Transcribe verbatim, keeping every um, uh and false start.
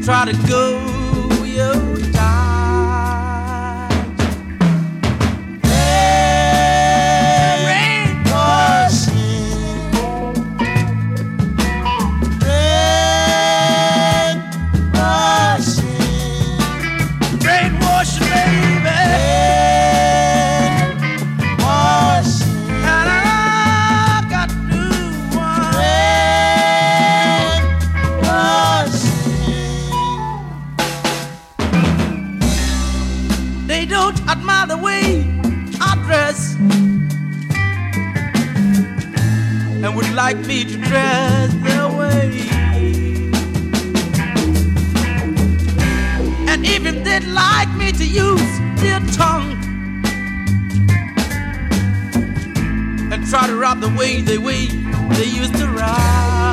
try to go your time. Hey, rain washing, rain washing, rain washing, baby. Rain washing, and I got new one. Rain washing. They don't admire the way I dress and would like me to dress their way. And even they'd like me to use their tongue and try to rap the way they way they used to rap.